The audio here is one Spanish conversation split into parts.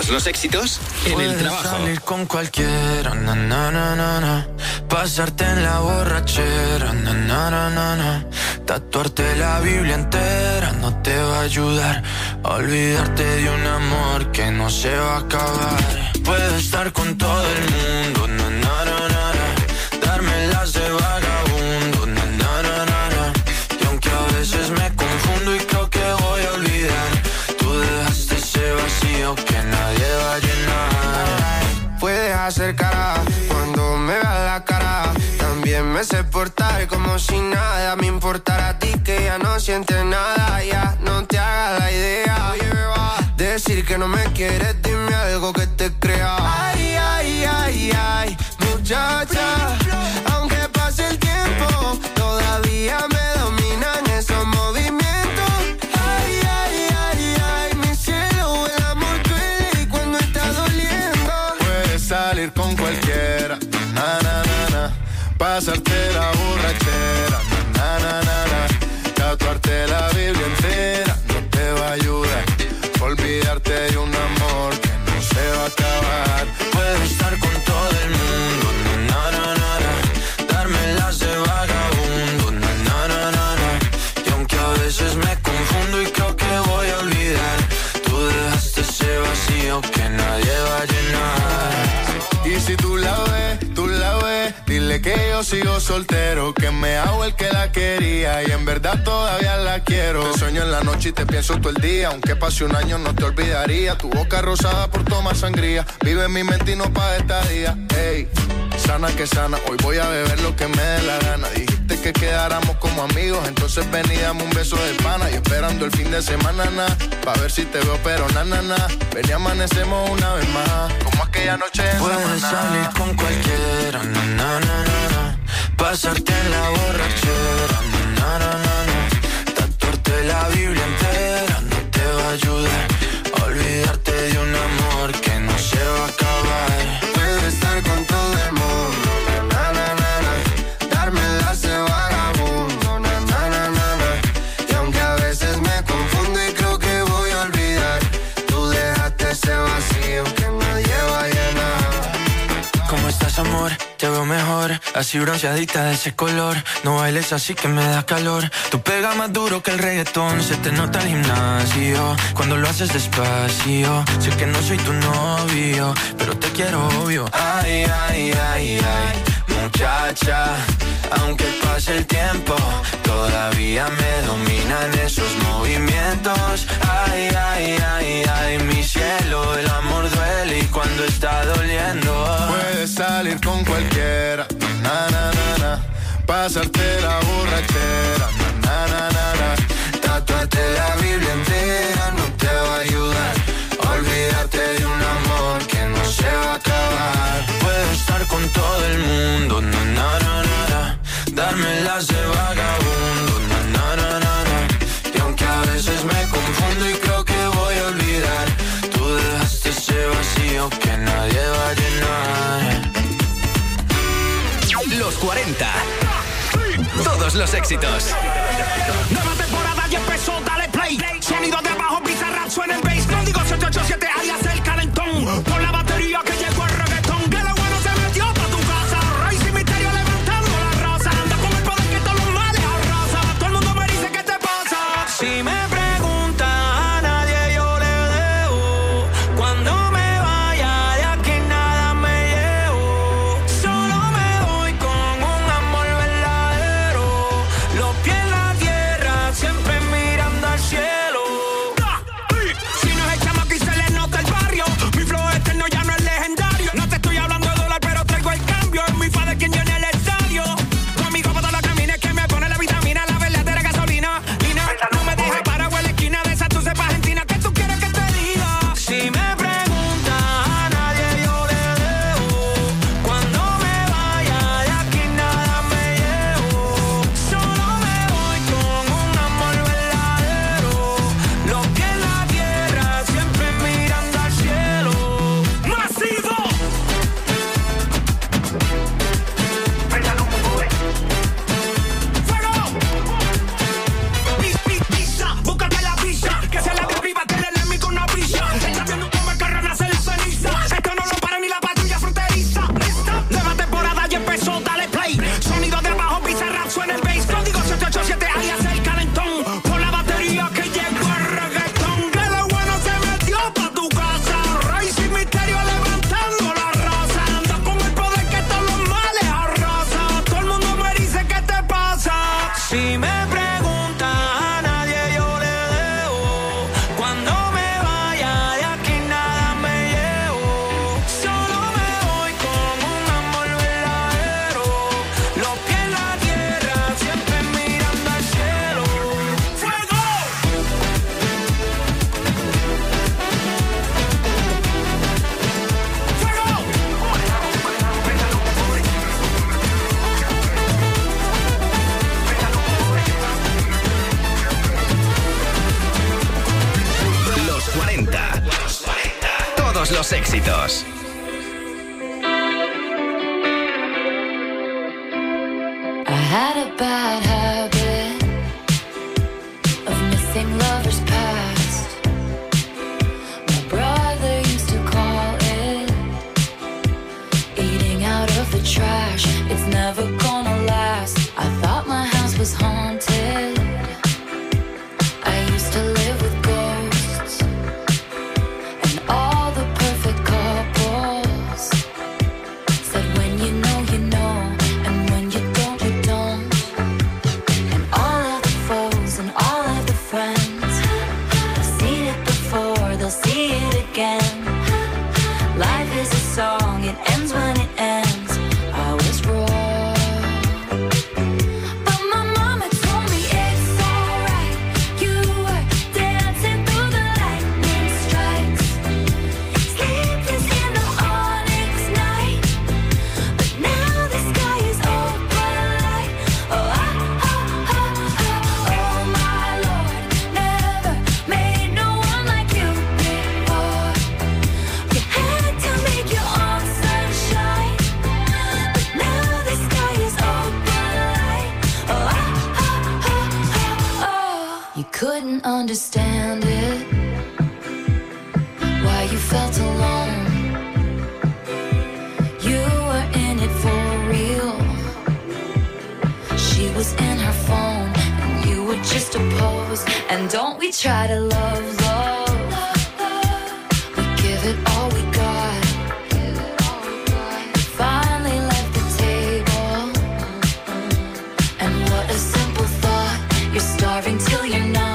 Todos los éxitos en el trabajo. Puedes salir con cualquiera, na, na, na, na, na. Pasarte en la borrachera, na, na, na, na, na. Tatuarte la Biblia entera no te va a ayudar a olvidarte de un amor que no se va a acabar. Puedes estar con todo el mundo, na, na, na, na, na. Darme las de vagabundo, na, na, na, na, na. Y aunque a veces me confundo y creo que voy a olvidar, tú dejaste ese vacío que nadie va a llenar. Puedes hacer cara cuando me veas la cara. También me sé portar como si nada me importara a ti, que ya no sientes nada. Ya no te hagas la idea. Oye, beba, decir que no me quieres, dime algo que te crea. Ay, ay, ay, ay, muchacha, aunque pase el tiempo, todavía me dominan esos movimientos. Ay, ay, ay, ay, mi cielo, el amor duele y cuando está doliendo. Puedes salir con cualquiera, na, na, na, na. Pasarte la borrachera, na, na, na, na. Tatuarte la Biblia entera no te va a ayudar. Olvidarte de un amor que no se va a acabar. Puedes estar con todo el mundo, na, na, na, na. Darme las de vagabundo, na, na, na, na, na. Y aunque a veces me confundo y creo que voy a olvidar, tú dejaste ese vacío que nadie va a llenar. Y si tú la ves, dile que yo sigo soltero, que me hago el que la quería y en verdad todavía la quiero. Te sueño en la noche y te pienso todo el día, aunque pase un año no te olvidaría. Tu boca rosada por tomar sangría, vive en mi mente y no pa' estadía. Ey, sana que sana, hoy voy a beber lo que me dé la gana. Dijiste que quedáramos como amigos, entonces ven y dame un beso de pana. Y esperando el fin de semana, pa' ver si te veo, pero na, na, na. Ven y amanecemos una vez más, como aquella noche en Puedes salir con cualquiera, na, na, na, na, na. Pasarte en la borrachera, na, na, na, na. Tatuarte la Biblia entera no te va a ayudar a olvidarte de un amor que no se va a acabar. Puedes estar con todo el mundo, na, na, na, na. Darme las de vagabundo, na, na, na, na, na. Y aunque a veces me confundo y creo que voy a olvidar, tú dejaste ese vacío que nadie va a llenar. ¿Cómo estás, amor? Te veo mejor, así bronceadita de ese color. No bailes así que me da calor. Tú pegas más duro que el reggaetón, se te nota el gimnasio cuando lo haces despacio. Sé que no soy tu novio, pero te quiero obvio. Ay, ay, ay, ay, muchacha, aunque pase el tiempo, todavía me dominan esos movimientos. Ay, ay, ay, ay, mi cielo, el amor duele y cuando está doliendo. Puedes salir con cualquiera, na, na, na, na. Pasarte la borrachera, na, na, na, na. Tatuarte la Biblia entera no te va a ayudar a olvidarte de un amor que no se va a acabar. Puedes estar con todo el mundo, na, na, na, na, na. Darme las de vagabundo, na, na, na, na, na. Y aunque a veces me confundo y creo que voy a olvidar, tú dejaste ese vacío que nadie va a llenar. Los 40. Todos los éxitos. Nueva temporada ya empezó, dale play. Sonido de abajo, Bizarrap suena el bass. Código 787 alias el calentón. Por la batería que llegó el reggaetón. Que lo bueno se metió pa' tu casa. Rey sin misterio levantando la raza. Anda con el poder que todos los males arrasa. Todo el mundo me dice ¿qué te pasa? Si me preguntan a nadie yo le debo. Cuando me vaya de aquí nada me llevo. Solo me voy con un amor verdadero. Los pies en la tierra siempre mirando al cielo. los éxitos. I had a bad habit of missing lovers past. My brother used to call it eating out of the trash. It's never gonna last. I thought my house was haunted. I used to live with ghosts and all the perfect couples said when you know, you know, and when you don't, you don't. And all of the foes and all of the friends have seen it before, they'll see it again. Life is a song, it ends when it ends. I was wrong. Couldn't understand it, why you felt alone. You were in it for real. She was in her phone and you were just a pose. And don't we try to love, love. We give it all we got. Finally left the table. And what a simple thought. You're starving till you're not.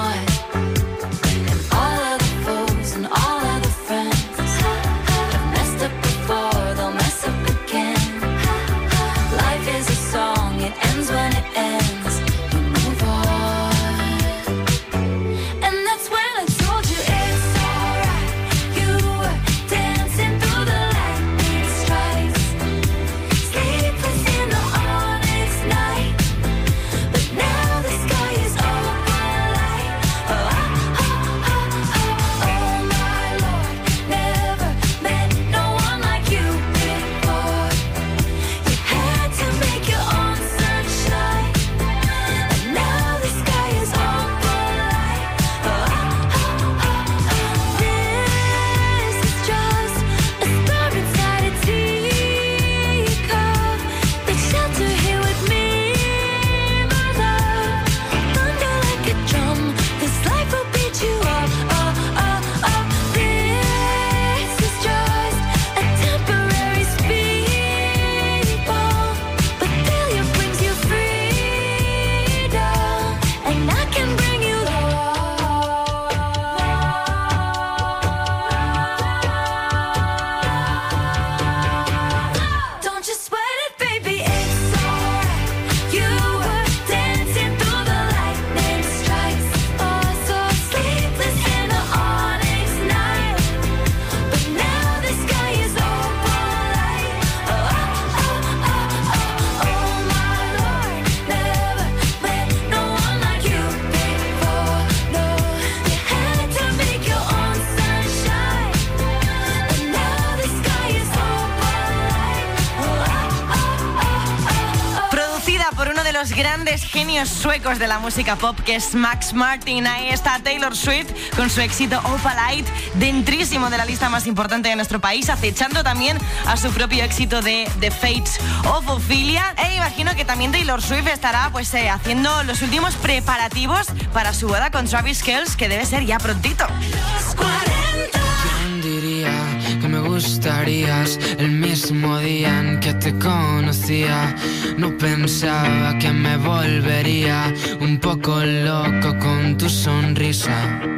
Los grandes genios suecos de la música pop, que es Max Martin. Ahí está Taylor Swift con su éxito Opalite, dentrísimo de la lista más importante de nuestro país, acechando también a su propio éxito de The Fates of Ophelia. E imagino que también Taylor Swift estará haciendo los últimos preparativos para su boda con Travis Kelce, que debe ser ya prontito. Los 40. ¿Quién diría que me gustarías el mismo día en que te conocía? No pensaba que me volvería un poco loco con tu sonrisa.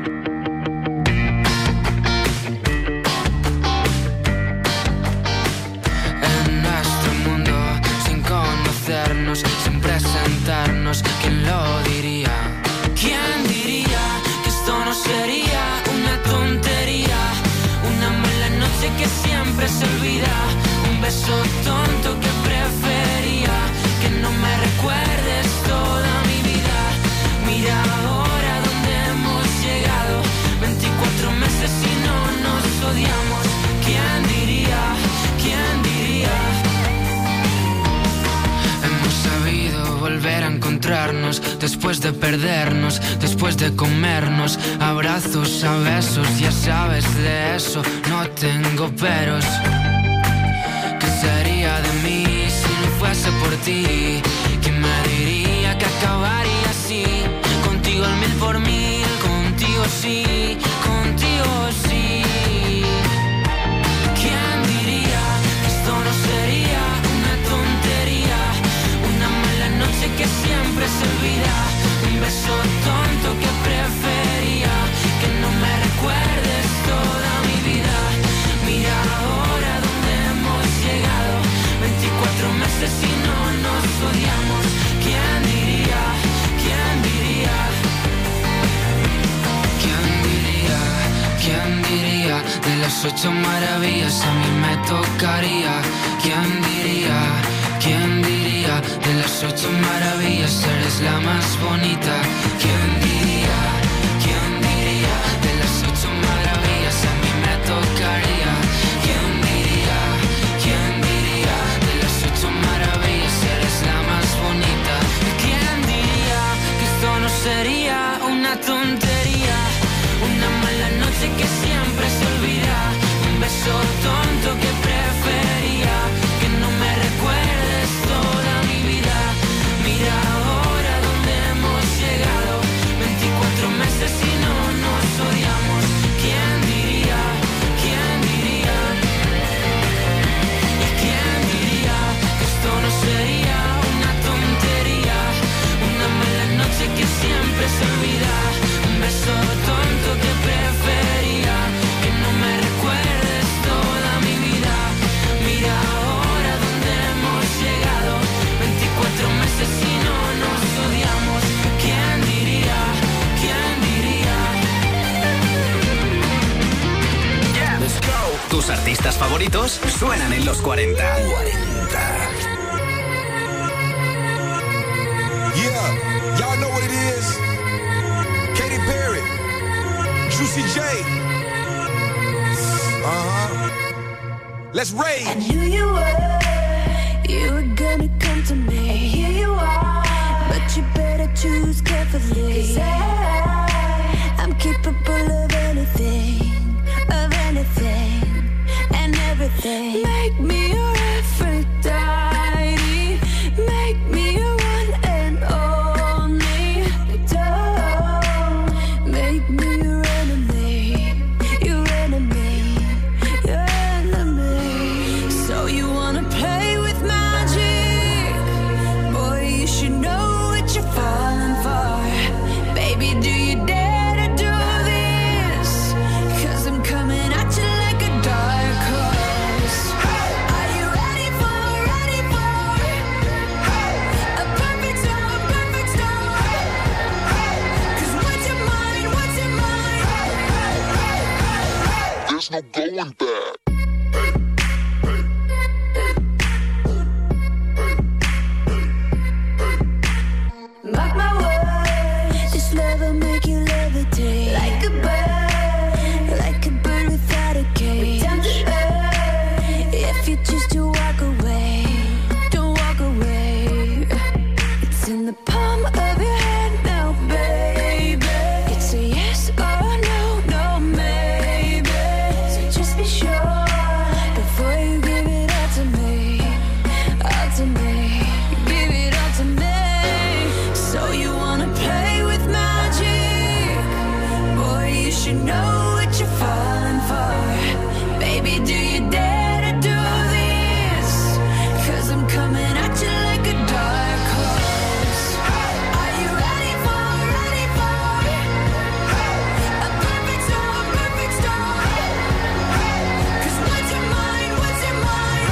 En nuestro mundo, sin conocernos, sin presentarnos, ¿quién lo diría? ¿Quién diría que esto no sería una tontería? Una mala noche que siempre se olvida, un beso tonto que prefería que no me recuerdes toda mi vida. Mira ahora dónde hemos llegado, 24 meses y no nos odiamos. ¿Quién vernos, después de perdernos, después de comernos, abrazos a besos, ya sabes de eso, no tengo peros. ¿Qué sería de mí si no fuese por ti? ¿Quién me diría que acabaría así? Contigo al 1000%, contigo sí, contigo sí. ¿Quién diría que esto no sería una tontería? Una mala noche que siempre se olvida, un beso tonto que prefería que no me recuerdes toda mi vida. Mira ahora dónde hemos llegado, 24 meses y no nos odiamos. ¿Quién diría? ¿Quién diría? ¿Quién diría? ¿Quién diría? De las 8 maravillas a mí me tocaría. ¿Quién diría? ¿Quién diría? De las 8 maravillas eres la más bonita. ¿Quién diría? ¿Quién diría? De las 8 maravillas a mí me tocaría. ¿Quién diría? ¿Quién diría? De las 8 maravillas eres la más bonita. ¿Quién diría que esto no sería una tontería? Una mala noche que siempre se olvida, un beso tonto que prefería que no me recuerdes toda mi vida. Mira ahora dónde hemos llegado, 24 meses y no nos odiamos. ¿Quién diría? ¿Quién diría? ¿Y quién diría que esto no sería una tontería? Una mala noche que siempre se olvida, un beso tonto que prefería que no me recuerdes toda mi vida. Mira ahora dónde hemos llegado, 24 meses y no nos odiamos. ¿Quién diría? ¿Quién diría? Let's go. Tus artistas favoritos suenan en los 40. Yeah, y'all know what it is. Katy Perry, Juicy J. Let's rage. I knew you were gonna come to me. And here you are, but you better choose carefully. 'Cause I'm capable of anything, and everything. Make me your Aphrodite, make me your one and only. Don't make me your enemy, your enemy, your enemy. So you wanna play with magic? Boy, you should know what you're falling for. Baby, do you dare to do this? 'Cause I'm coming at you like a dark horse. Are you ready for a perfect storm, perfect storm? 'Cause what's your mind, what's your mind? There's no going back. Mark my words, this love will make you levitate like a bird without a cage. Down to earth, if you choose to walk away, don't walk away. It's in the palm of your hand now, baby. It's a yes or no, no maybe. So just be sure before you give it all to me, all to me. Give it all to me. So you wanna play with magic? Boy, you should know what you're falling for. Baby, do you dare to do this? 'Cause I'm coming at you like a dark horse. Are you ready for a perfect storm, perfect storm? 'Cause what's your mind, what's your mind?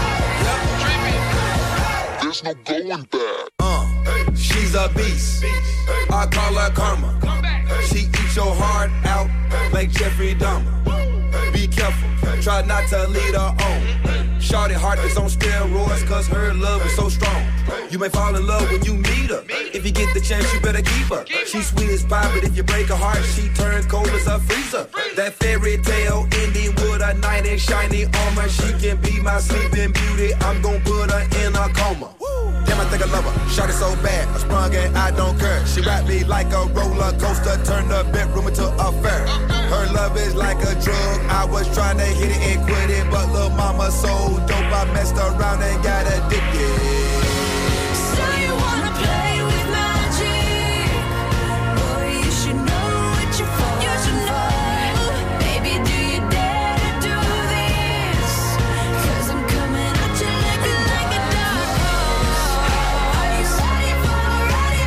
There's no going back. She's a beast. I call her karma. She eats your heart out like Jeffrey Dahmer. Be careful, try not to lead her on. Shorty heart is on steroids, 'cause her love is so strong. You may fall in love when you meet her. If you get the chance, you better keep her. She's sweet as pie, but if you break her heart, she turns cold as a freezer. That fairy tale ending with a knight in shiny armor. She can be my sleeping beauty. I'm gon' put her in a coma. Damn, I think I lover. Shot it so bad, I sprung and I don't care. She wrapped me like a roller coaster, turned the bedroom into a fair. Her love is like a drug. I was trying to hit it and quit it, but little mama so dope, I messed around and got addicted. So you wanna play with magic? Boy, you should know what you're for. You should know. Baby, do you dare to do this? 'Cause I'm coming at you like a dog. Are you ready for a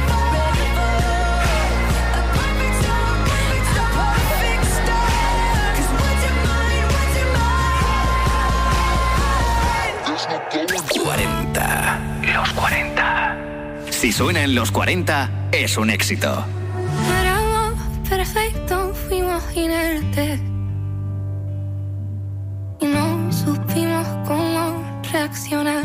perfect storm? A perfect storm. 'Cause what's your mind? 40. Los 40. Si suena en los 40, es un éxito. Éramos perfectos, fuimos inertes y no supimos cómo reaccionar.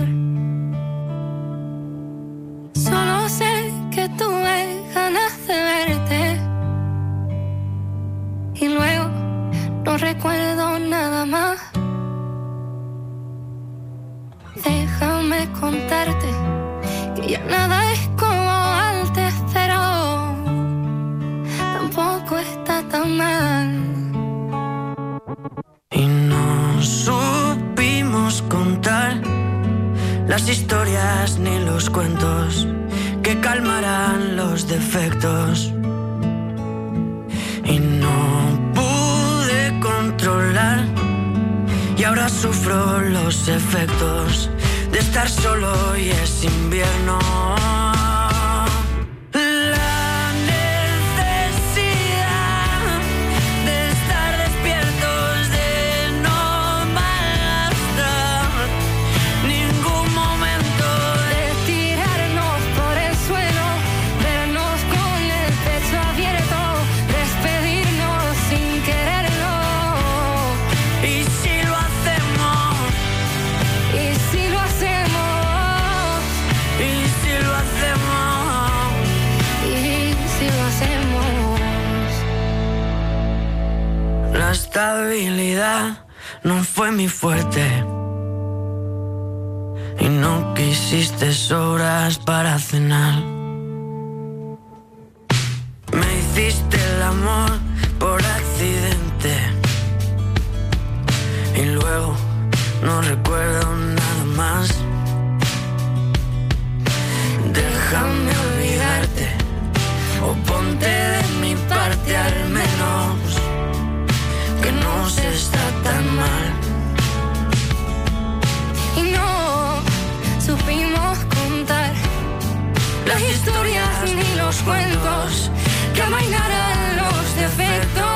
Solo sé que tuve ganas de verte y luego no recuerdo nada más. Déjame contarte que ya nada es como antes, pero tampoco está tan mal. Y no supimos contar las historias ni los cuentos que calmarán los defectos. Y no pude controlar y ahora sufro los efectos de estar solo y es invierno. La necesidad de estar despiertos, de no malgastar ningún momento, De tirarnos por el suelo, vernos con el pecho abierto, despedirnos sin quererlo. y si lo hacemos, Y si lo hacemos, y si lo hacemos, y si lo hacemos. la estabilidad no fue mi fuerte y no quisiste sobras para cenar. Me hiciste el amor por accidente y luego no recuerdo nada más. Déjame olvidarte o ponte de mi parte al menos, que no se está tan mal. Y no supimos contar las historias ni los cuentos que amainaran los defectos.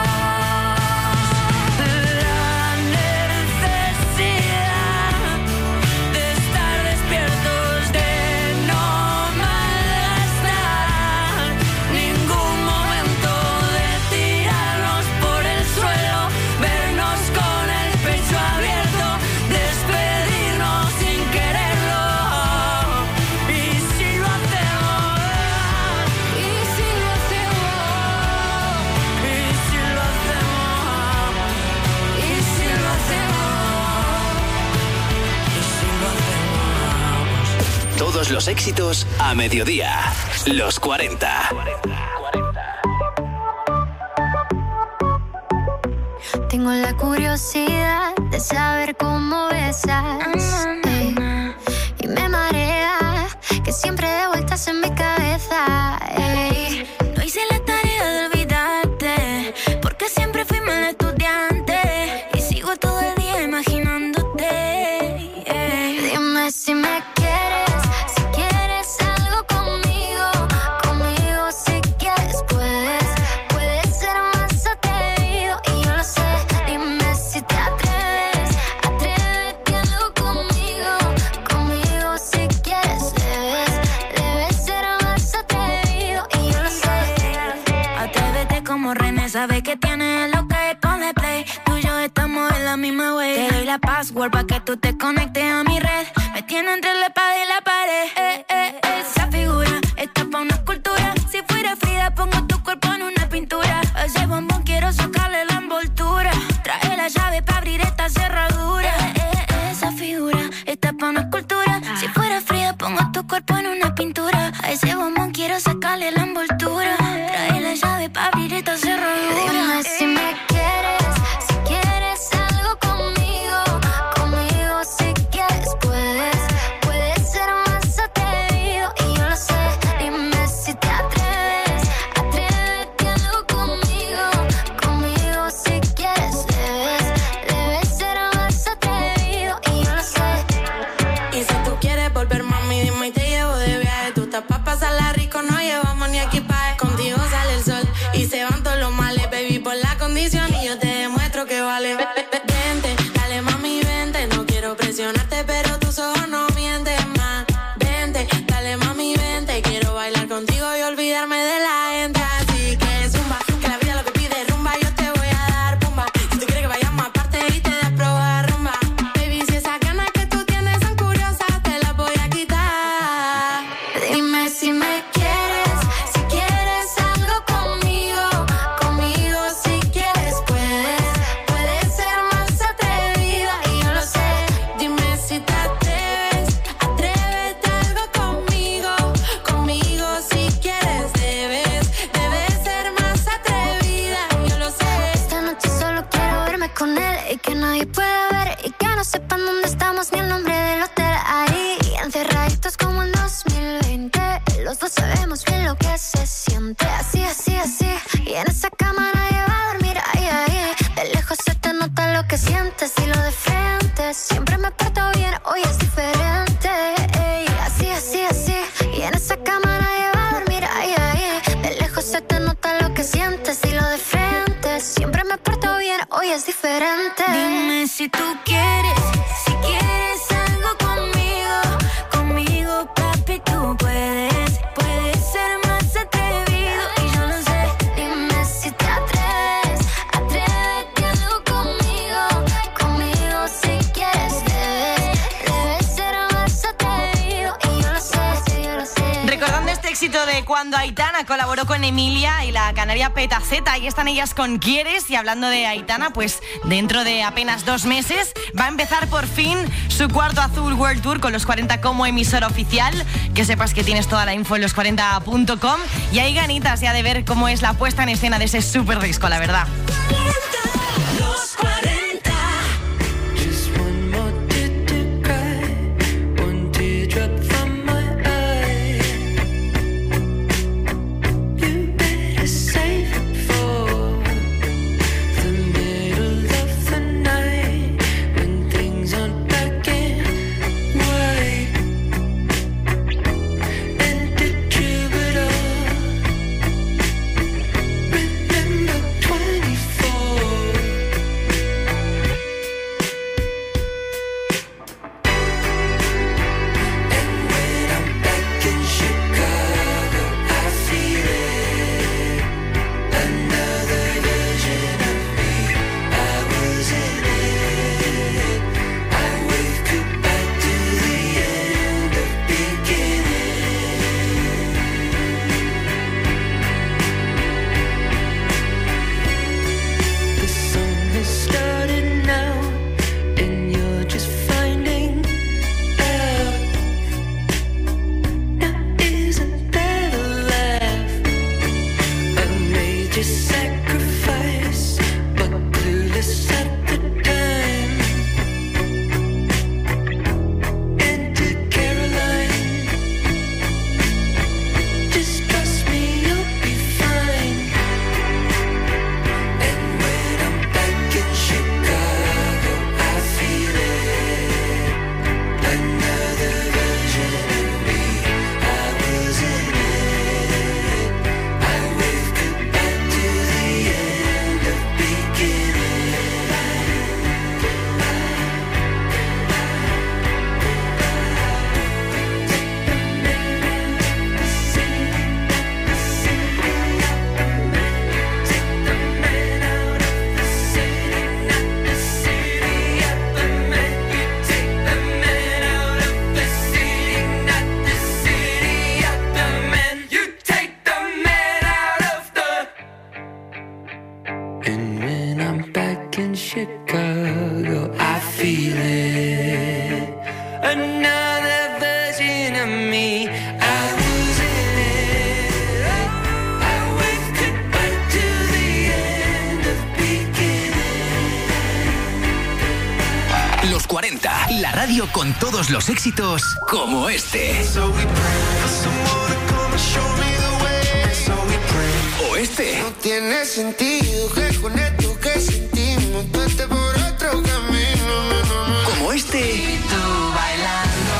La necesidad de estar despiertos, de no malgastar ningún momento, de tirarnos por el suelo, vernos con el pecho abierto, despedirnos sin quererlo. Y si lo hacemos, Y si lo hacemos, y si lo hacemos, y si lo hacemos. y si lo hacemos. Todos los éxitos a mediodía. Los 40. Tengo la curiosidad de saber cómo besas, ey, y me marea que siempre de vueltas en mi cabeza, ey. No hice la tarea de olvidarte, porque siempre fui mal estudiante y sigo todo el día imaginándote, ey. Dime si me quieres, si quieres algo conmigo, conmigo si quieres puedes ser más atrevido y yo lo sé. Dime si te atreves, atrévete algo conmigo, conmigo si quieres debes ser más atrevido y yo lo sé. Atrévete como René, sabe que tienes lo que ponle play. Tú y yo estamos en la misma way. Te doy la password pa' que tú te conectes a mi red. Me tiene entre la espada y la pared. Esa figura está pa' una escultura. Si fuera Frida pongo tu cuerpo en una pintura. A ese bombón quiero sacarle la envoltura. Trae la llave pa' abrir esta cerradura. Esa figura está pa' una escultura. Si fuera Frida pongo tu cuerpo en una hoy es diferente. Dime si tú quieres, si quieres algo conmigo, papi, tú puedes ser más atrevido y yo lo sé. Dime si te atreves algo conmigo, si quieres debes ser más atrevido y yo lo sé. Recordando este éxito de cuando Aitana colaboró con Emilia y la canaria Petaceta, ahí están ellas con Quieres. Y hablando de Aitana, pues dentro de apenas 2 meses va a empezar por fin su cuarto Azul World Tour con Los 40 como emisora oficial. Que sepas que tienes toda la info en los40.com y hay ganitas ya de ver cómo es la puesta en escena de ese super disco, la verdad. Los 40. La radio con todos los éxitos como este. O este. No tiene sentido que con esto que sentimos tú estés por otro camino. Como este. Y tú bailando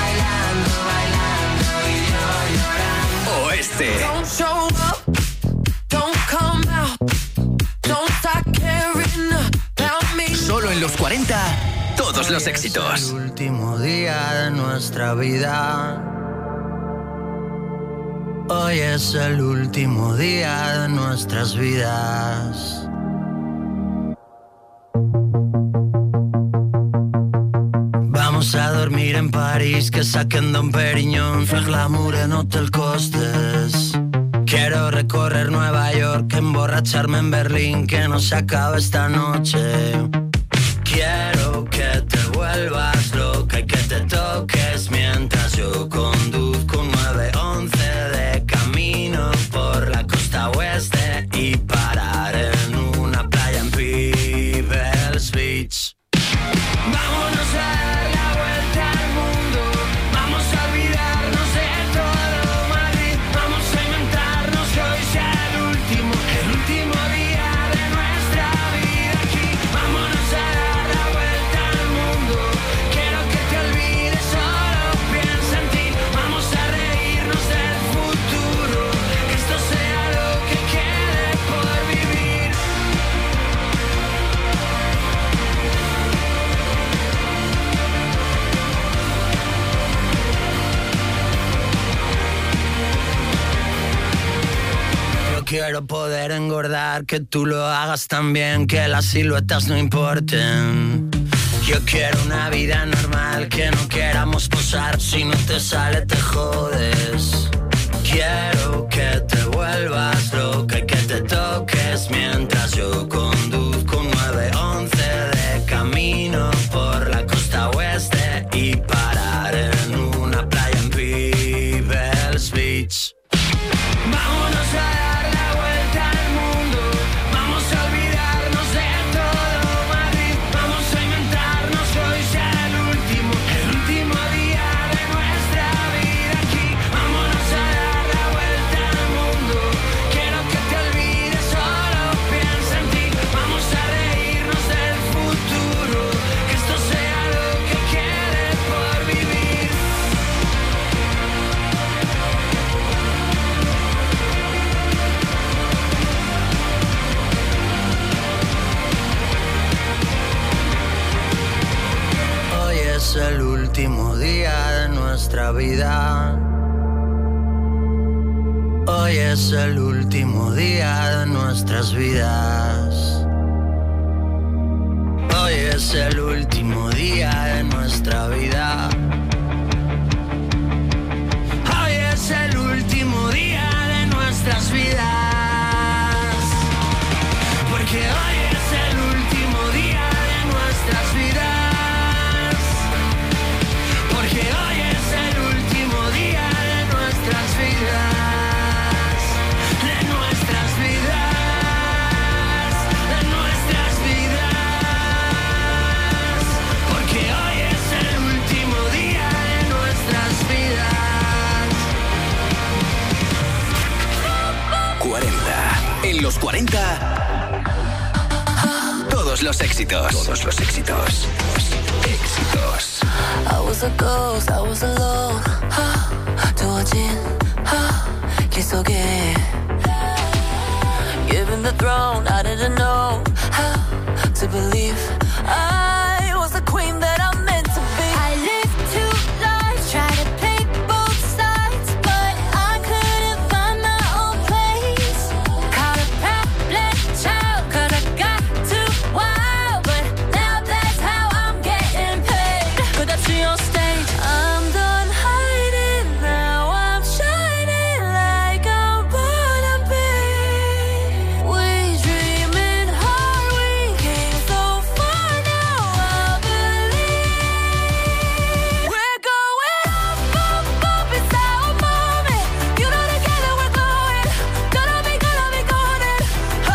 y yo llorando. O este. Don't show up, don't come out, don't start caring about me. Solo en los 40, todos los éxitos. Es el último día de nuestra vida. Hoy es el último día de nuestras vidas. Vamos a dormir en París, que saquen Don Perignon, fer l'amour en Hotel Costes. Quiero recorrer Nueva York, emborracharme en Berlín, que no se acabe esta noche. Quiero que te vuelvas loca y que te toques mientras yo conduzco un 911 de camino por la costa oeste y parar en una playa en People's Beach. Vámonos a dar la vuelta al mundo, vamos a olvidarnos de todo Madrid, vamos a inventarnos que hoy sea el último día de nuestra vida aquí. Vámonos a dar la vuelta al mundo, quiero poder engordar, que tú lo hagas también, que las siluetas no importen. Yo quiero una vida normal, que no queramos posar, si no te sale te jodes. Quiero que te vuelvas loca y que te toques mientras yo conduzco un 911 de camino por la costa oeste y parar en una playa en People's Beach. Vámonos a dar la vuelta al mundo, vamos a olvidarnos de todo Madrid, vamos a inventarnos hoy será el último día de nuestra vida aquí. Vámonos a dar la vuelta al mundo, quiero que te olvides, solo piensa en ti. Vamos a reírnos del futuro, que esto sea lo que quede por vivir. Hoy es el último día de nuestra vida. Hoy es el último día de nuestras vidas. Hoy es el último día de nuestra vida. Hoy es el último día de nuestras vidas. Porque hoy es el último día de nuestras vidas. Porque hoy es el último día de nuestras vidas. De nuestras vidas. De nuestras vidas. Porque hoy es el último día de nuestras vidas. 40. En los 40. Todos los éxitos. Todos los éxitos. Éxitos. I was a ghost, I was alone. 두어진 길 속에 Given the throne, I didn't know how to believe I was the queen that I'm meant to be. I lived two lives, tried to play both sides, but I couldn't find my own place. Caught a problem child, 'cause I got too wild, but now that's how I'm getting paid. 끝없이 on stage, I'm done hiding, now I'm shining like I'm born to be. We dreaming hard, we came so far, now I believe we're going up, it's our moment. You know together we're going, gonna be golden. Up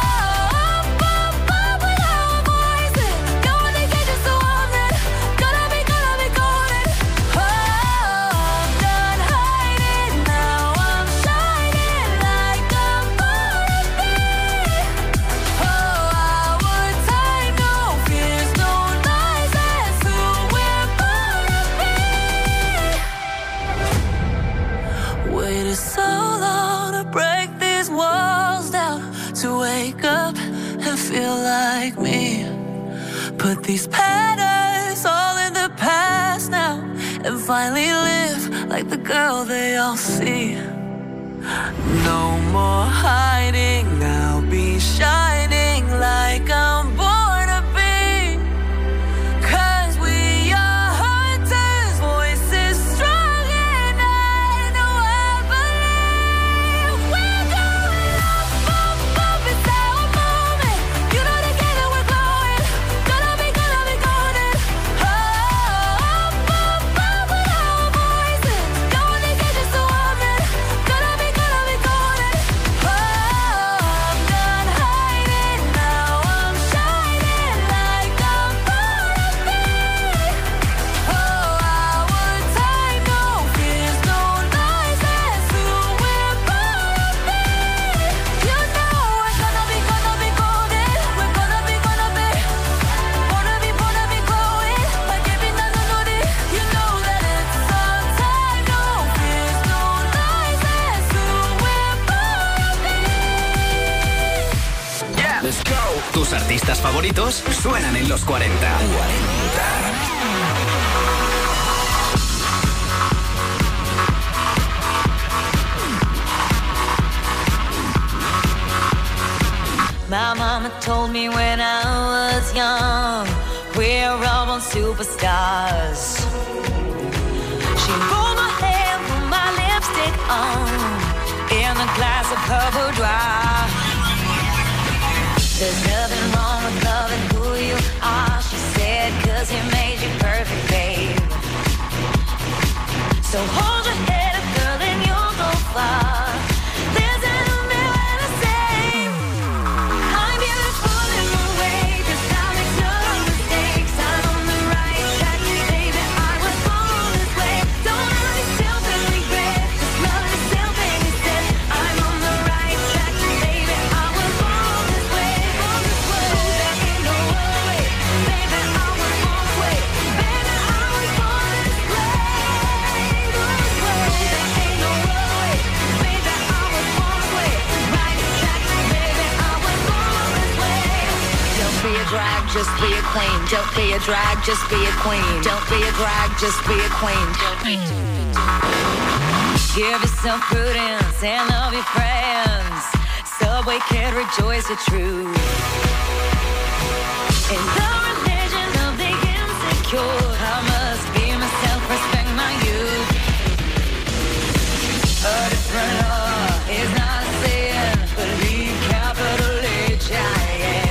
with our voices, going to get just so on it. Gonna be golden. I'm done hiding, now I'm shining like I'm born to be. Our time, no fears, no lies, that's who we're born to be. Waited so long to break these walls down, to wake up and feel like me. Put these patterns all in the past now, and finally live like the girl they all see. No more hiding, I'll be shining like I'm born to be. 'Cause we are hunters, voices strong, and I know I believe we're going up, it's our moment. You know together we're glowing, gonna be golden. Up with our voices, going to get just so on it. Gonna be golden. I'm done hiding, now I'm shining like I'm born to be. Our time, no fears, no lies, that's who we're born to be. You know we're gonna be golden. We're gonna be glowing like every night on it. You know that it's our time, no fears, no lies, that's who we're born to be. Let's go. Tus artistas favoritos suenan en los 40. 40. told me when I was young, we're all born superstars. She rolled my hair, put my lipstick on, in a glass of purple dry. There's nothing wrong with loving who you are, she said, 'cause he made you perfect, babe. So hold your head up, girl, and you'll go far. There's an mirror to say I'm beautiful in my way, 'cause I make no mistakes. I'm on the right track, baby, I was born this way. Don't hurt yourself and regret, just love yourself and instead. I'm on the right track, baby, I was born this way. There ain't no other way, baby, I was born this way. Baby, I was born this way. Be a drag, just be a queen. Don't be a drag, just be a queen. Don't be a drag, just be a queen. Give yourself prudence and love your friends. Subway can rejoice the truth. In the religion of the insecure, I must be myself, respect my youth. A different law is not a sin, believe capital H-I-M.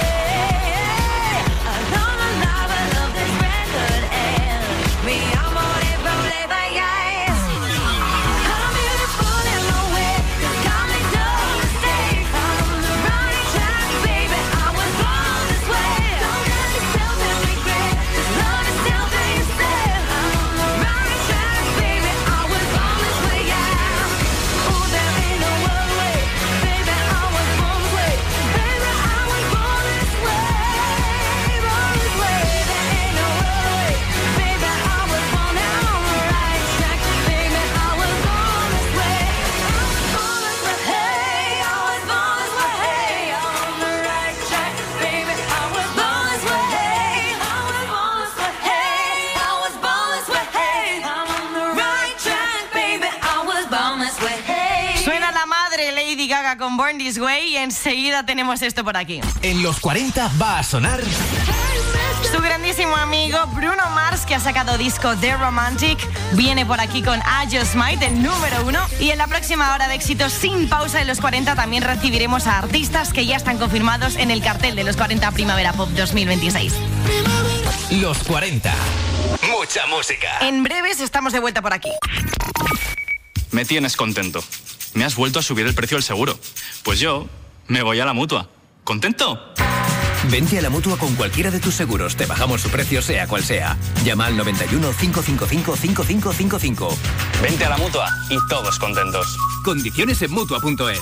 Con Born This Way y enseguida tenemos esto por aquí. En los 40 va a sonar su grandísimo amigo Bruno Mars, que ha sacado disco The Romantic, viene por aquí con I Just Might, el número 1. Y en la próxima hora de éxitos sin pausa en los 40 también recibiremos a artistas que ya están confirmados en el cartel de los 40 Primavera Pop 2026. Los 40. Mucha música. En breves estamos de vuelta por aquí. Me tienes contento. Me has vuelto a subir el precio del seguro. Pues yo me voy a la Mutua. ¿Contento? Vente a la Mutua con cualquiera de tus seguros. Te bajamos su precio sea cual sea. Llama al 91 555 5555. Vente a la Mutua y todos contentos. Condiciones en Mutua.es.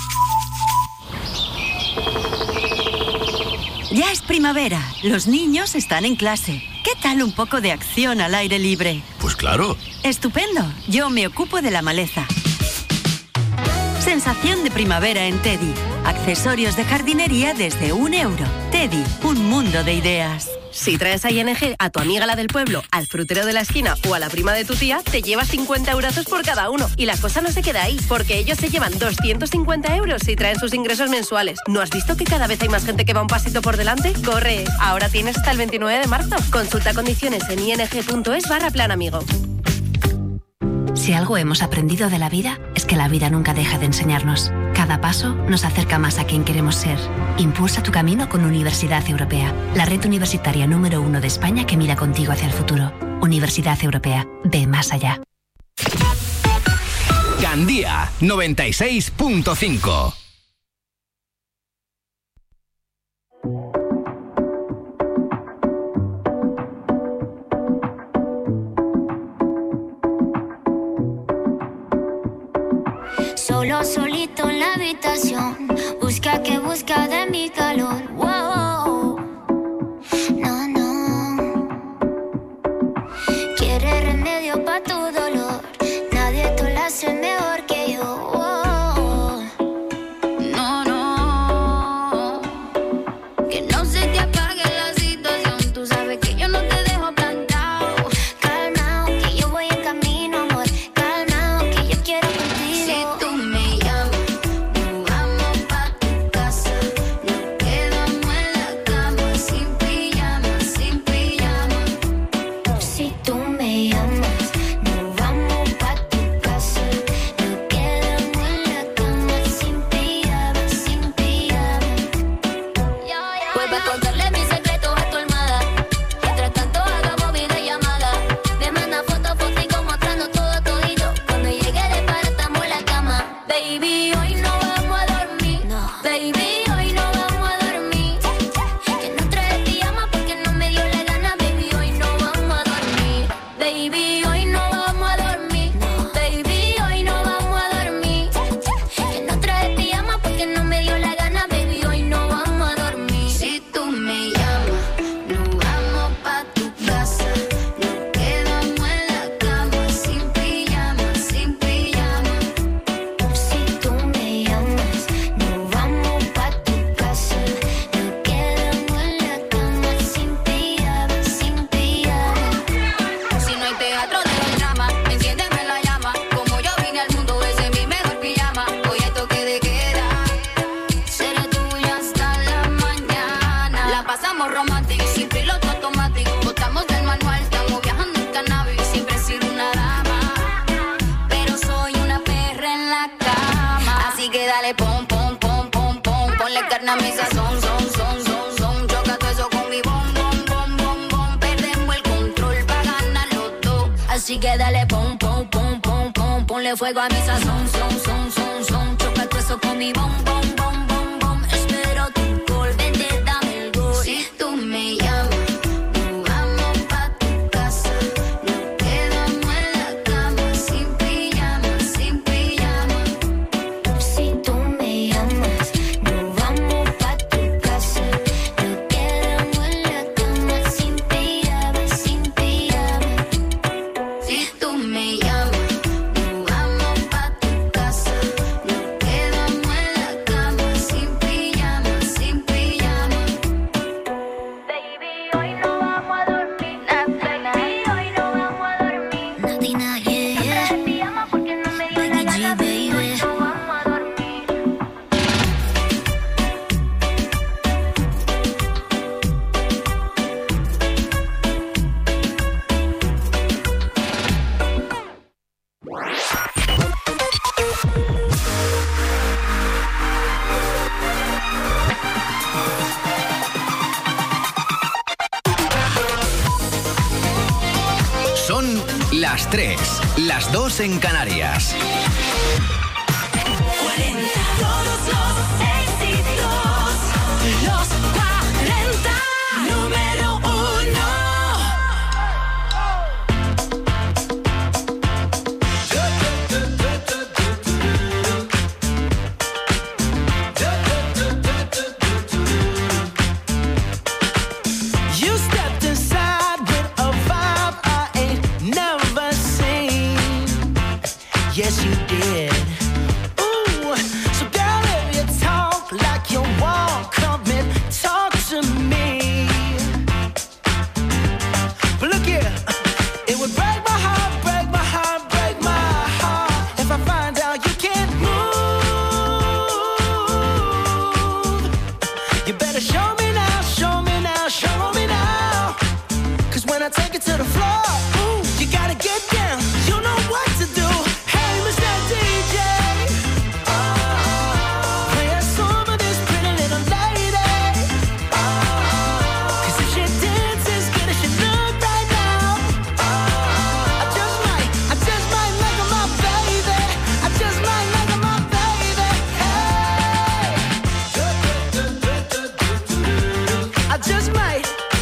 Ya es primavera. Los niños están en clase. ¿Qué tal un poco de acción al aire libre? Pues claro. Estupendo. Yo me ocupo de la maleza. Sensación de primavera en Teddy. Accesorios de jardinería desde €1. Teddy, un mundo de ideas. Si traes a ING a tu amiga la del pueblo, al frutero de la esquina o a la prima de tu tía, te llevas 50 eurazos por cada uno. Y la cosa no se queda ahí, porque ellos se llevan 250 euros si traen sus ingresos mensuales. ¿No has visto que cada vez hay más gente que va un pasito por delante? ¡Corre! Ahora tienes hasta el 29 de marzo. Consulta condiciones en ing.es/plan amigo. Si algo hemos aprendido de la vida, es que la vida nunca deja de enseñarnos. Cada paso nos acerca más a quien queremos ser. Impulsa tu camino con Universidad Europea, la red universitaria número 1 de España que mira contigo hacia el futuro. Universidad Europea, ve más allá. Gandía 96.5. Solo solito en la habitación, busca que busca de mi calor. Wow. No, no. Quiere remedio pa' tu dolor. Nadie te lo hace mejor que yo. Wow. No, no. Que no se te apague la situación. Tú sabes que yo no te dejo plantado. Calmao, que yo voy en camino, amor. Calmao, que yo quiero contigo. Si tú me llamas, nos vamos pa' tu casa. Nos quedamos dale pom, pom, pom, pom, pom. Ponle carne a mi sazón, son, son, son, son. Choca todo eso con mi bom, bom, bom, bom, bom. Perdemos el control pa' ganar los dos. Así que dale pom, pom, pom, pom, pom. Ponle fuego a mi sazón, son, son, son, son. Choca todo eso con mi bom, bom, bom, bom, bom. Espero tu call, vente, dame el gol. Si tú me llamas, nos vamos pa' tu casa. Nos quedamos en la cama, sin pijama, sin pijama. Si tú me llamas, nos vamos pa' tu casa. Nos quedamos en la cama, sin pijama, sin pijama. Si tú me llamas, nos vamos pa' tu casa. Nos quedamos en la cama, sin pijama, sin pijama. Baby, hoy no vamos a dormir, baby, hoy no vamos a dormir. Nadina, yeah, yeah. En pijama porque no me dio la gana, baby, hoy no vamos a dormir. Son las 3, las 2 en Canarias. Todos los éxitos, los 40, número 1. You stepped inside with a vibe I ain't never seen. Yes, you did. Ooh, so girl, if you talk like you walk, come and talk to me. But look here, it would break my heart, break my heart, break my heart if I find out you can't move. You better show me now, show me now, show me now. 'Cause when I take it to the floor, ooh, you gotta get down. You know what to do. Hey, Mr. DJ, play a song of this pretty little lady. 'Cause if she dances good as she look right now, I just might make her my baby. I just might make her my baby. Hey, I just might.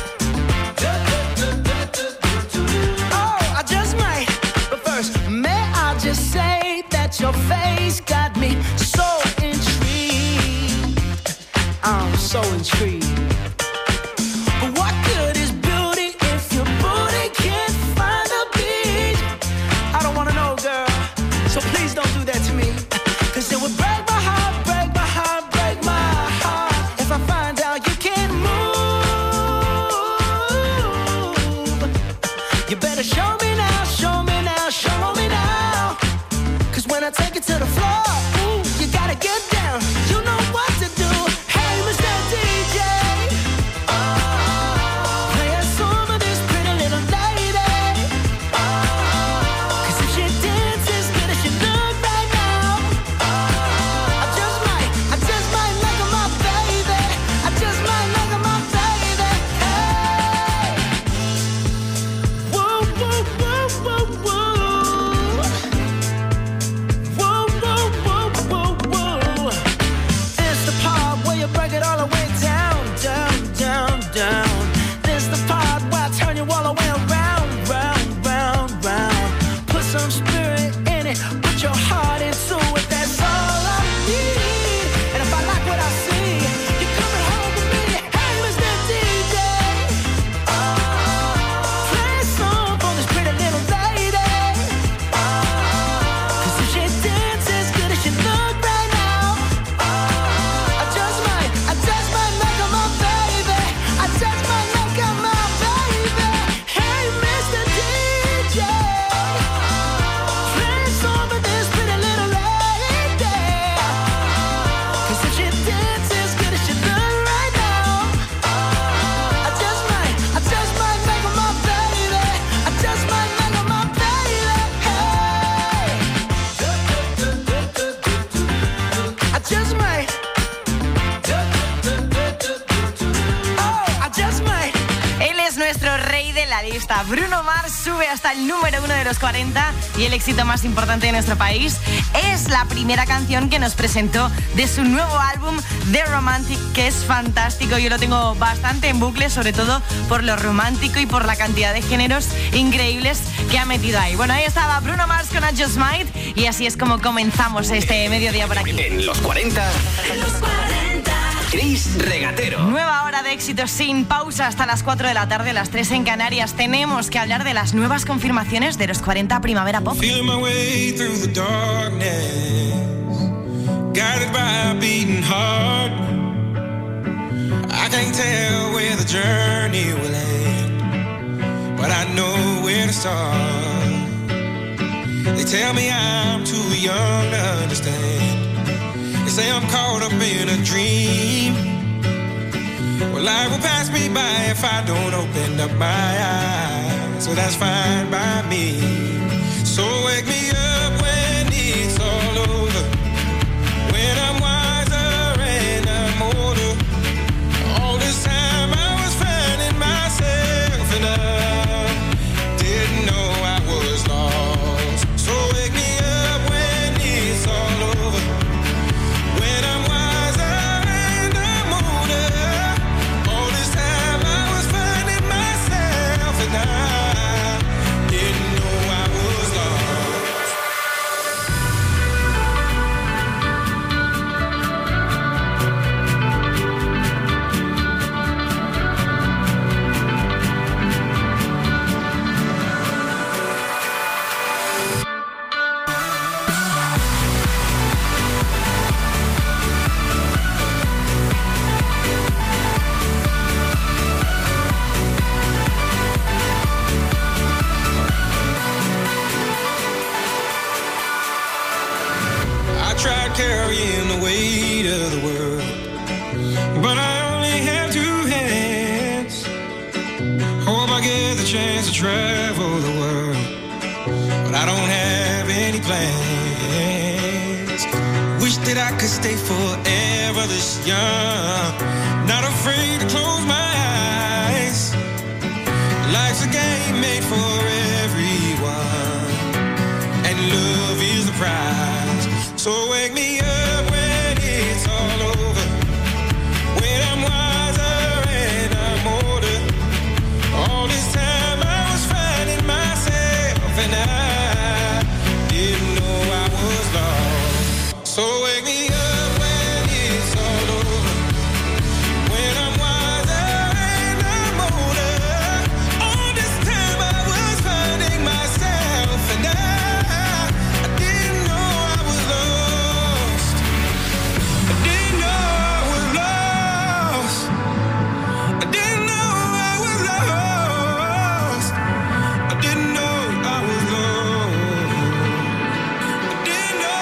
Oh, I just might. But first, may I just say that your face got me so intrigued. I'm so intrigued. But what good is beauty if your booty can't find a beat? I don't wanna know, girl. So please don't do that to me. 'Cause it would break my heart, break my heart, break my heart if I find out you can't move. You better show me now, show me now, show me now. 'Cause when I take it to the floor, ooh, you gotta get down. You know what to do. Hey, Mr. DJ, play a song of this pretty little lady. 'Cause if she dances good as she look right now, I just might make her my baby. I just might make her my baby. Hey, whoa, whoa, whoa, whoa, whoa. Whoa, whoa, whoa, whoa, whoa. This the part where you break it all the way down, down, down, down. This the part where I turn you all the way around, round, round, round. Put some spirit in it, put your heart into it. That's all I need. And if I like what I see, you're coming home with me. Hey, Mr. DJ, play a song for this pretty little lady. 'Cause if she dances good as she look right now, I just might make her my baby. I just might make her my baby. Hey, Mr. DJ, play a song for está. Bruno Mars sube hasta el número 1 de los 40 y el éxito más importante de nuestro país. Es la primera canción que nos presentó de su nuevo álbum The Romantic, que es fantástico. Yo lo tengo bastante en bucle, sobre todo por lo romántico y por la cantidad de géneros increíbles que ha metido ahí. Bueno, ahí estaba Bruno Mars con I Just Might y así es como comenzamos este mediodía por aquí. En los 40. Chris Regatero. Nueva hora de éxitos sin pausa hasta las 4 de la tarde, las 3 en Canarias. Tenemos que hablar de las nuevas confirmaciones de los 40 Primavera Pop. Feeling my way through the darkness, guided by a beating heart. I can't tell where the journey will end, but I know where to start. They tell me I'm too young to understand. They say I'm caught up in a dream. Well, life will pass me by if I don't open up my eyes. So that's fine by me. So wake me up when it's all over, when I'm wiser and I'm older. All this time I was finding myself and I didn't know I was lost. So wake me up when it's all over, when I'm wiser and I'm older. All this time I was finding myself and I didn't know I was lost. I tried carrying the weight of the world, but I only have two hands. Hope I get the chance to travel the world, but I don't have any plans. Wish that I could stay forever this young, not afraid to close my eyes. Life's a game made for everyone, and love is the prize. So wake me up when it's all over, when I'm wiser and I'm older. All this time I was finding myself and I didn't know I was lost. So wake me up when it's all over, when I'm wiser and I'm older. All this time I was finding myself and I didn't know I was lost. I didn't know I was lost. I didn't know I was lost. I didn't know I was lost. I didn't know.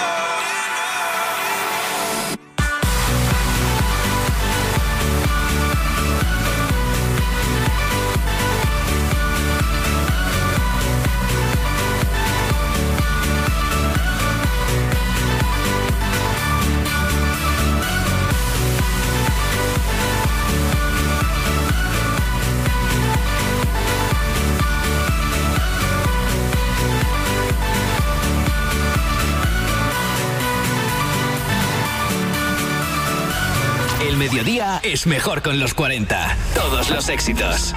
El mediodía es mejor con los 40. Todos los éxitos.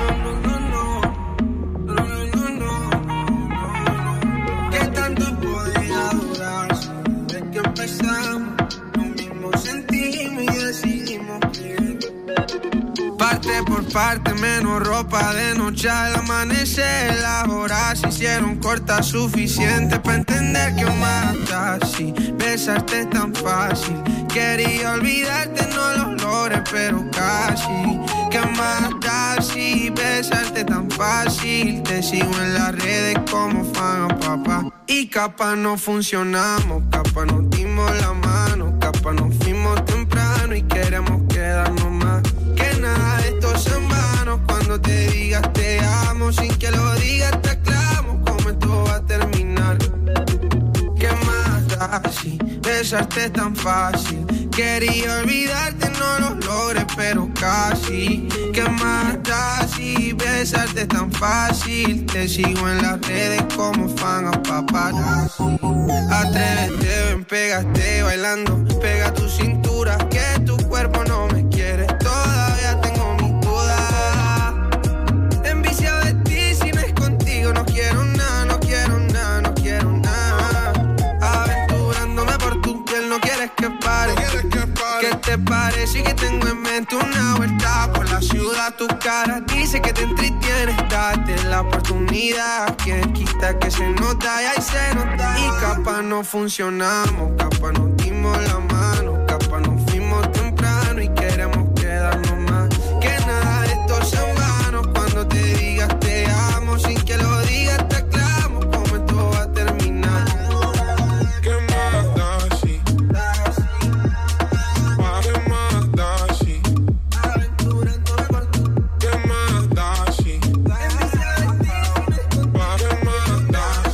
¿Qué tanto podía durar? Desde que empezamos, lo mismo sentimos y decidimos vivir. Parte por parte, menos ropa de noche al amanecer. Las horas se hicieron cortas, suficiente para entender que mata así. Besarte es tan fácil. Quería olvidarte, no lo logré, pero casi. ¿Qué más da si besarte tan fácil? Te sigo en las redes como fan a papá. Y capaz no funcionamos, capaz nos dimos la mano, capaz nos fuimos temprano y queremos quedarnos más. Que nada de esto es en vano, cuando te digas te amo, sin que lo digas te aclamo, cómo esto va a terminar. ¿Qué más da si besarte es tan fácil? Quería olvidarte, no lo logré, pero casi. ¿Qué más da si besarte es tan fácil? Te sigo en las redes como fan a paparazzi. Atrévete, ven, pégate bailando. Pega tu cintura, que tu cuerpo no me quiere. Todavía tengo mis dudas. Enviciado de ti, si no es contigo, no quiero nada, no quiero nada, no quiero nada. Aventurándome por tu piel, no quieres que pare. ¿Qué te parece que tengo en mente una vuelta por la ciudad? Tu cara dice que te entretienes, date la oportunidad. Quien quita que se nota y ahí se nota. Y capaz no funcionamos, capaz nos dimos la mano, capaz nos fuimos temprano y queremos quedarnos más. Que nada de esto sea en vano. Cuando te digas te amo, sin que lo digas te aclamo cómo esto va a terminar. ¿Qué más da si? ¿Qué más da si? Aventurándome por tu. ¿Qué más da si? ¿Qué más da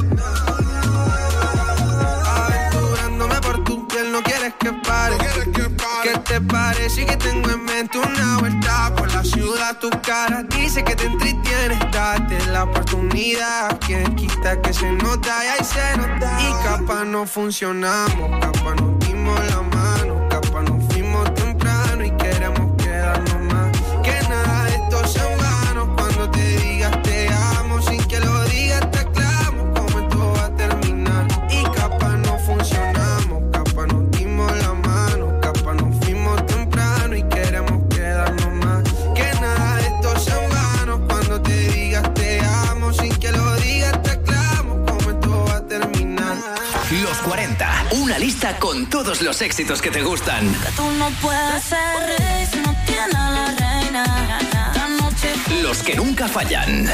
si? Aventurándome por tu piel, no quieres que pare. ¿Qué te parece que tengo en mente una vuelta por la ciudad? Tu cara dice que te entretienes, date la oportunidad. Quien quita que se nota y ahí se nota. Y capaz no funcionamos, capaz nos dimos la mano, capaz nos fuimos temprano y queremos quedarnos más. Que nada de esto sea en vano. Cuando te digas te amo, sin que lo digas te aclamo cómo esto va a terminar. Y capaz no funcionamos, capaz nos dimos la mano, capaz nos fuimos temprano y queremos quedarnos más. Que nada de esto sea en vano. Cuando te digas te amo, sin que lo digas te aclamo cómo esto va a terminar. Los 40, una lista con todos los éxitos que te gustan. Tú no puedes ser rey si no tienes a la reina. Esta noche Los que nunca fallan.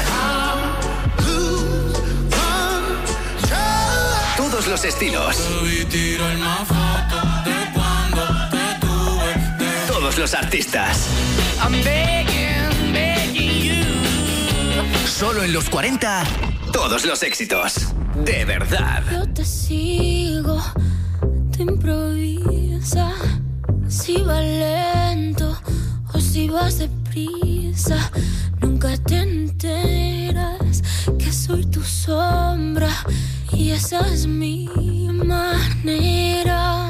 Todos los estilos. Todos los artistas. Solo en los 40, todos los éxitos. De verdad. Yo te sigo, te improvisa. Si va lento o si vas deprisa, nunca te enteras que soy tu sombra y esa es mi manera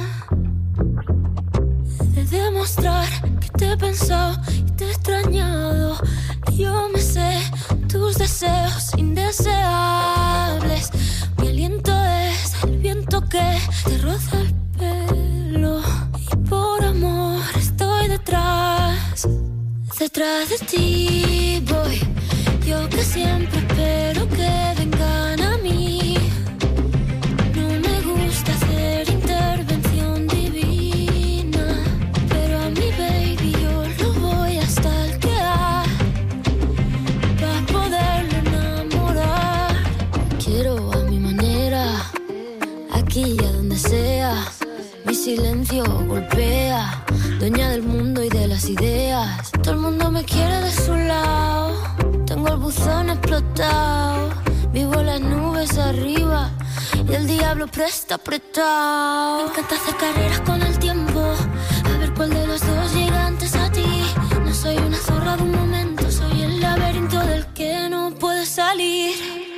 de demostrar que te he pensado y te he extrañado. Yo me sé tus deseos indeseables. Mi aliento es el viento que te roza el pelo. Y por amor estoy detrás de ti voy. Yo que siempre espero que vengan a mí. No me gusta hacer intervención divina, pero a mi baby yo lo voy a stalkear para poderlo enamorar. Quiero a mi manera, aquí y a donde sea. Mi silencio golpea, dueña del mundo y de las ideas. Todo el mundo me quiere de su lado. Tengo el buzón explotado. Vivo en las nubes arriba y el diablo presta apretado. Me encanta hacer carreras con el tiempo, a ver cuál de los dos llega antes a ti. No soy una zorra de un momento, soy el laberinto del que no puedes salir.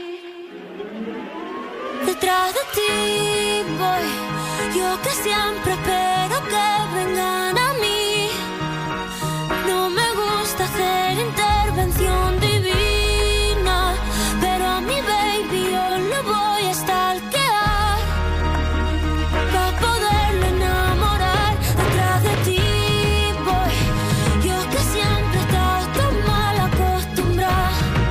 Detrás de ti voy, yo que siempre espero que vengan a mí. No me gusta hacer intervención divina, pero a mi baby yo lo voy a stalkear para poderlo enamorar. Detrás de ti voy, yo que siempre he estado tan mal acostumbrada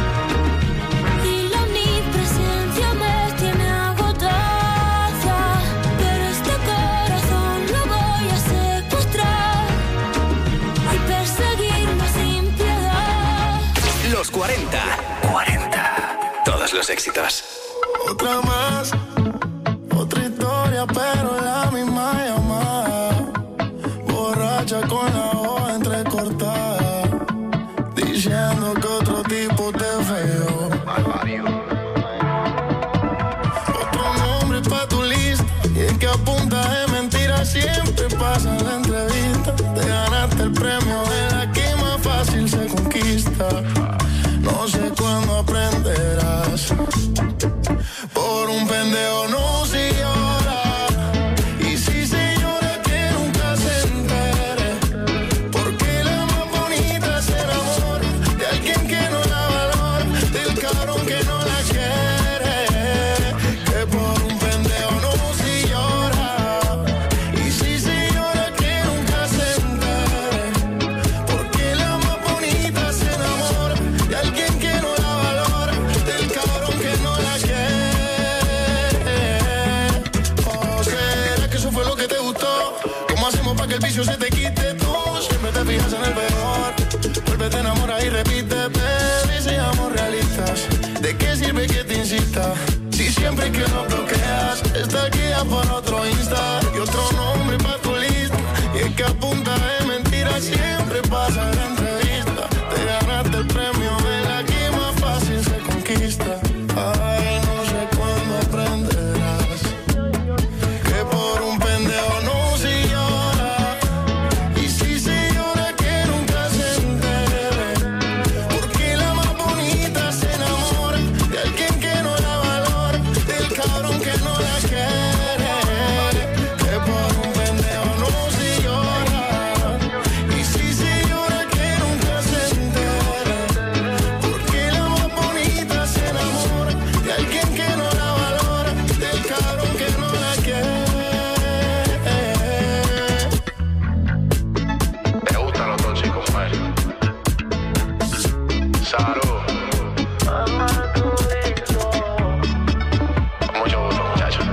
y la omnipresencia me tiene agotada. Pero este corazón lo voy a secuestrar y perseguirlo sin piedad. Los 40. Todos los éxitos. Otra más, otra historia, pero la misma llamada. Borracha con la hoja entrecortada, diciendo que otro tipo te feo. Otro nombre pa' tu lista, y es que a punta de mentiras siempre pasa de pendejo no se llora. Y si se llora que nunca se entere, porque la más bonita es el amor de alguien que no la valora, del cabrón que no la quiere. Que por un pendejo no se llora. Y si se llora que nunca se entere, porque la más bonita es el amor de alguien que no la valora, del cabrón que no la quiere. ¿O será que eso fue lo que te gustó? ¿Cómo hacemos para que el vicio se te quite? Tú siempre te fijas en el peor. Vuelve, te enamora y repite, baby, seamos realistas. ¿De qué sirve que te insista? Si siempre que lo bloqueas, está aquí ya por otro Insta y otro nombre para tu lista. Y es que a punta de mentiras siempre pasa la entrevista. Te ganaste el premio de la que más fácil se conquista. Ay, no sé cuándo aprenderás que por un pendejo no se llora. Y si se llora que nunca se entere, porque la más bonita se enamora de alguien que no la valora, del cabrón que no la quiere. Que por un pendejo no se llora. Y si se llora que nunca se entere, porque la más bonita se enamora de alguien que no la valora, del cabrón que no la quiere. Me gustan los dos chicos, man. Salud. Mucho gusto, muchachos.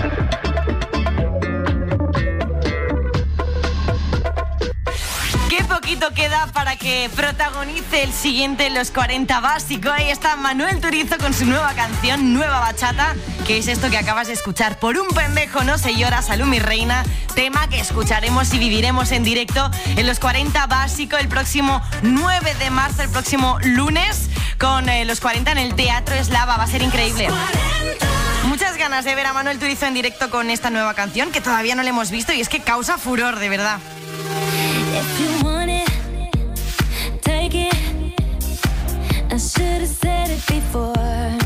Qué poquito queda para que protagonice el siguiente en los 40 básico. Ahí está Manuel Turizo con su nueva canción, Nueva Bachata, que es esto que acabas de escuchar. Por un pendejo no se llora, Salud mi reina, tema que escucharemos y viviremos en directo en los 40 básico el próximo 9 de marzo, el próximo lunes, con los 40 en el Teatro Eslava. Va a ser increíble. Muchas ganas de ver a Manuel Turizo en directo con esta nueva canción, que todavía no le hemos visto y es que causa furor, de verdad. If you want it, take it. I should have said it before.